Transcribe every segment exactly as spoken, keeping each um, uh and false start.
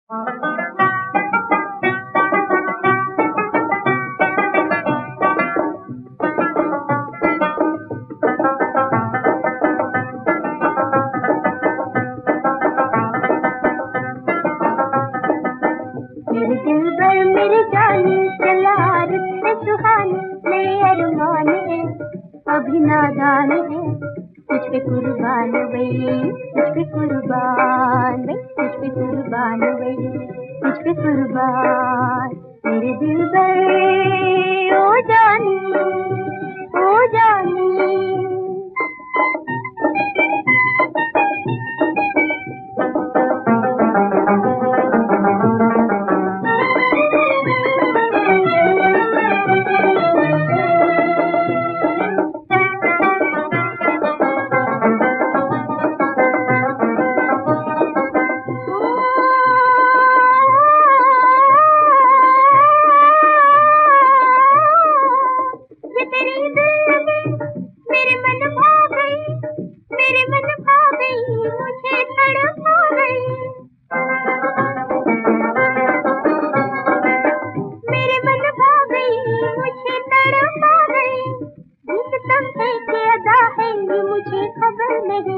मेरे दिल भर मेरी जानी चला रुत सुहानी नए अरमान है अभी नादान है तुझ पे कुर्बान वही तुझ पे कुर्बान वही तुझ पे कुर्बान वही तुझ पे कुर्बान मेरे दिल भर ओ जानी ओ जानी मुझे खबर नहीं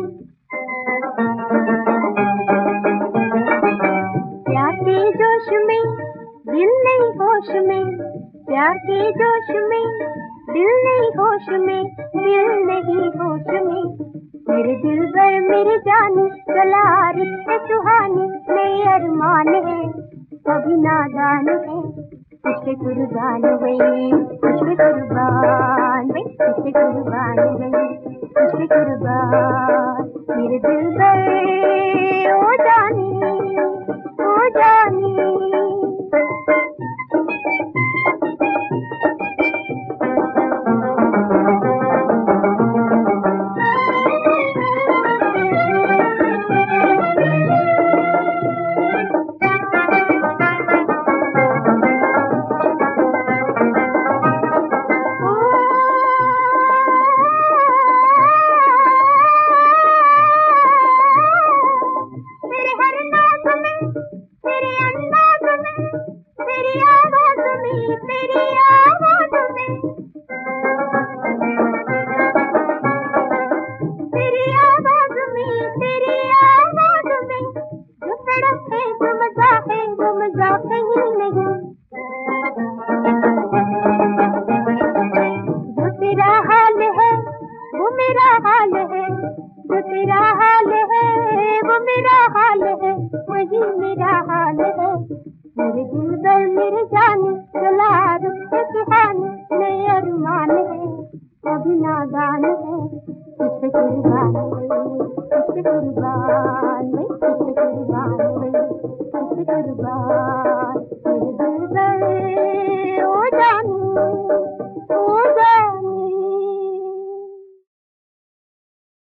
प्यार के जोश में दिल नहीं होश में प्यार के जोश में दिल नहीं होश में दिल नहीं होश में मेरे दिल भर मेरी जानी चला रुत सुहानी नए अरमान है अभी नादान है तुझ पे कुर्बान वही तुझ पे कुर्बान वही तुझ पे कुर्बान वही तुझ पे कुर्बान मेरे दिल भर ओ जानी ओ जानी जो तेरा हाल है वो मेरा हाल है वही मेरा हाल है मेरे दिल भर मेरे जानी चला रुत सुहानी नए अरमान है अभी नादान है तुझ पे कुर्बान तुझ पे कुर्बान